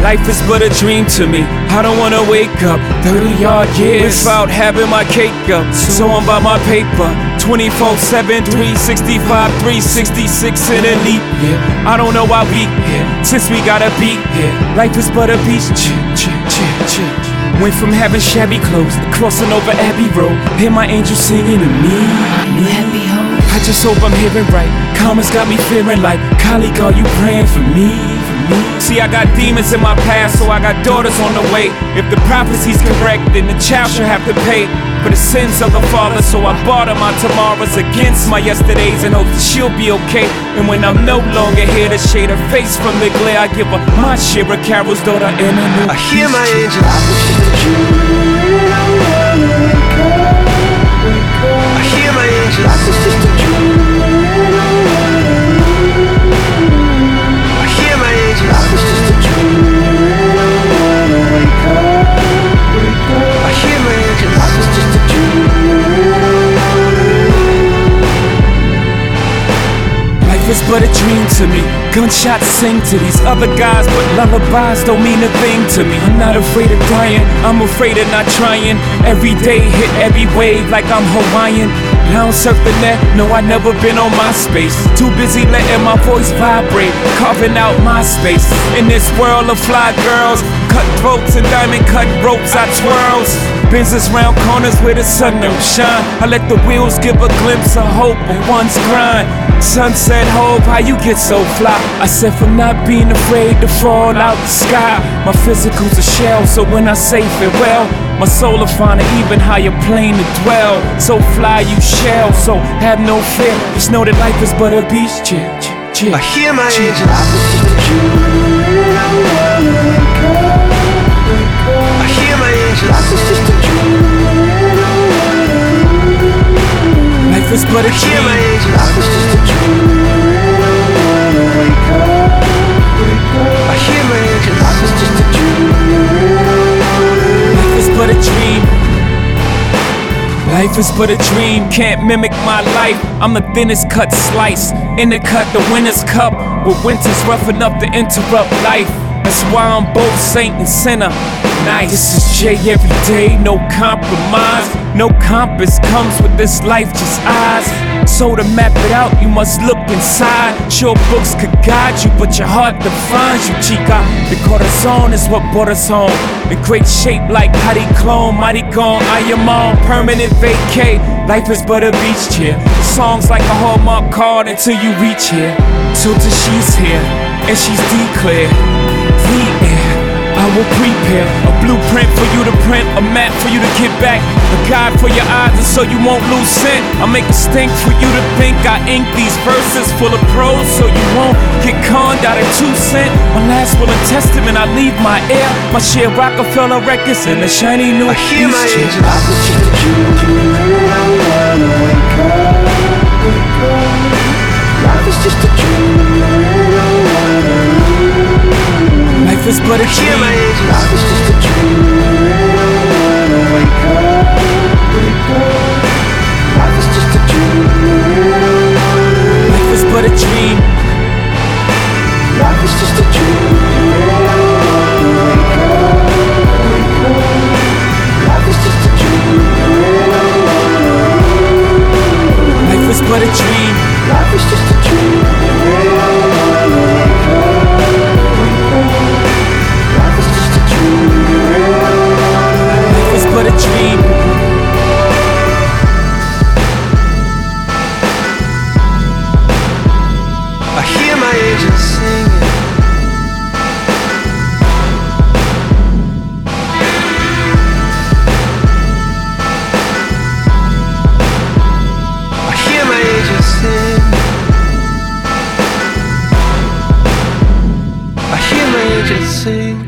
Life is but a dream to me. I don't wanna wake up 30-odd years without having my cake up. So I'm by my paper 24/7, 365, 366 in a leap. I don't know why we here, since we gotta be here. Life is but a beach. Went from having shabby clothes to crossing over Abbey Road. Hear my angel singing to me. You happy, ho? I just hope I'm hearing right. Karma's got me feeling like, colleague, are you praying for me? See, I got demons in my past, so I got daughters on the way. If the prophecy's correct, then the child should have to pay for the sins of the father. So I barter my tomorrows against my yesterdays and hope that she'll be okay. And when I'm no longer here to shade her face from the glare, I give her my share of Carol's daughter in a new. I hear my angels. I hear my angels. I hear my angels. I hear my Life is but a dream to me. Gunshots sing to these other guys, but lullabies don't mean a thing to me. I'm not afraid of dying, I'm afraid of not trying. Every day hit every wave like I'm Hawaiian. I don't surf the net, no, I never been on MySpace. Too busy letting my voice vibrate, carving out my space. In this world of fly girls, cutthroats and diamond cut ropes, I twirls. Business round corners where the sun don't shine. I let the wheels give a glimpse of hope on one's grind. Sunset hope, how you get so fly? I said from not being afraid to fall out the sky. My physical's a shell, so when I say farewell, my soul will find an even higher plane to dwell. So fly you shall, so have no fear. Just know that life is but a beach. I hear my angels. I hear my angels. Life is but a dream. I hear my angels. I hear my angels. Life is but a dream. Life is but a dream, can't mimic my life. I'm the thinnest cut slice, in the cut the winner's cup, where winter's rough enough to interrupt life. That's why I'm both saint and sinner. Nice. This is Jay every day, no compromise. No compass comes with this life, just eyes. So to map it out, you must look inside. Sure, books could guide you, but your heart defines you, chica. The corazon is what brought us home. In great shape like Hadi Clone, Mighty Gone, I am on permanent vacay. Life is but a beach chair. Songs like a Hallmark card until you reach here. Till she's here, and she's declared the air. I will prepare a blueprint for you to print, a map for you to get back, a guide for your eyes, and so you won't lose scent. I make a stink for you to think. I ink these verses full of prose, so you won't get conned out of 2 cents. My last will and testament, I leave my heir, my share Rockefeller records, and the shiny new. I hear my angels. Life is just a dream. Life is but a dream. Hear my angels. Life is just a dream. Life is just a dream. Life is but a dream. Life is just a dream. Life is just a dream. Life is but a dream. Life is just a dream. Life is just a dream. Life is but a dream. I hear my angels singing. I hear my angels sing. I hear my angels sing.